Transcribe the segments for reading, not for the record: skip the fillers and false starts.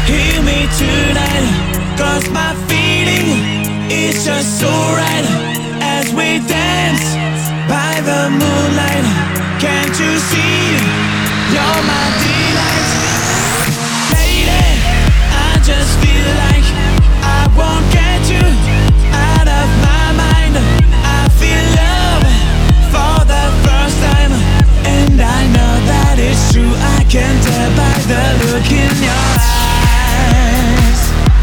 hear me tonight, 'cause my feeling is just so right as we dance by the moonlight. Can't you see you're my delight? Lady, I just feel like I won't get you out of my mind. I feel love for the first time, and I know that it's true. I can tell by the look in your eyes.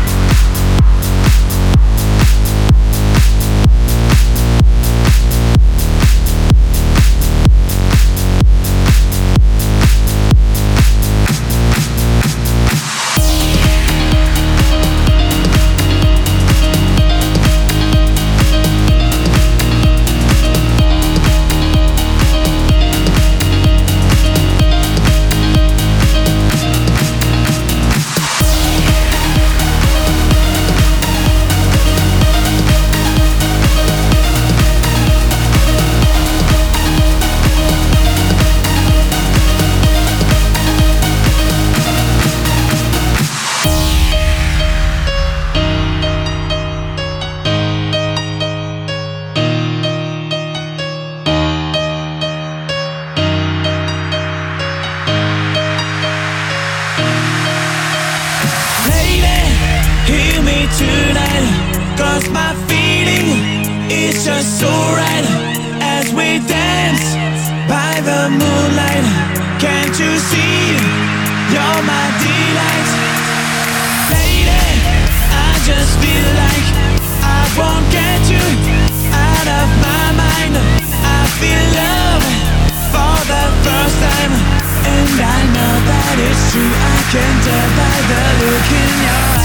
Hear me tonight, 'cause my feeling is just so right as we dance by the moonlight. Can't you see you're my delight? Lady, I just feel like I won't get you out of my mind. I feel love for the first time, and I know that it's true. I can tell by the look in your eyes.